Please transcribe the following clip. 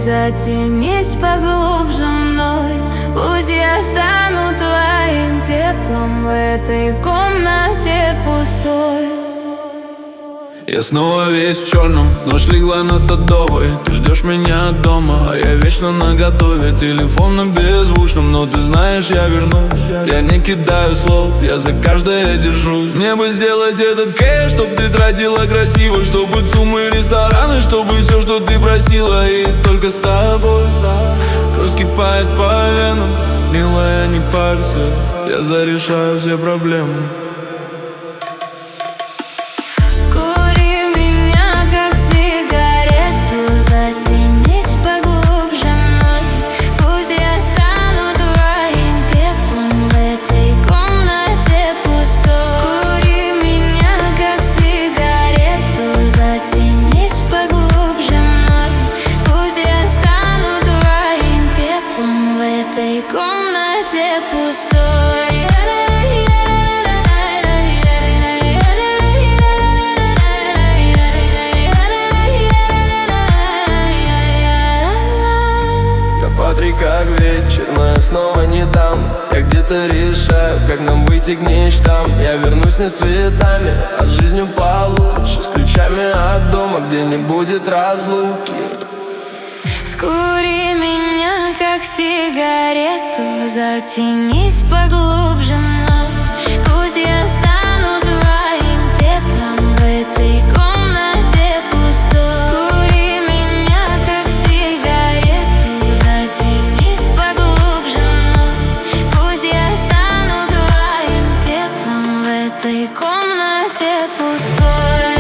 затянись поглубже мной. Пусть я стану твоим пеплом в этой комнате пустой. Я снова весь в черном, ночь легла на Садовой. Ты ждешь меня дома, а я вечно наготове. Телефон на беззвучном, но ты знаешь, я вернусь. Я не кидаю слов, я за каждое держусь. Мне бы сделать этот кэш, чтоб ты тратила красиво, чтобы суммы рестораны, чтобы все, что ты просила. И только с тобой кровь скипает по венам. Милая, не парься, я зарешаю все проблемы. Комнате пустой. Да по 3 как вечер, но я снова не там. Я где-то решаю, как нам выйти к мечтам. Я вернусь не с цветами, а с жизнью получше, с ключами от дома, где не будет разлуки. Скури меня, как сигарету, затянись поглубже мной. Пусть я стану твоим пеплом в этой комнате пустой. Скури меня, как сигарету, затянись поглубже мной. Пусть я стану твоим пеплом в этой комнате пустой.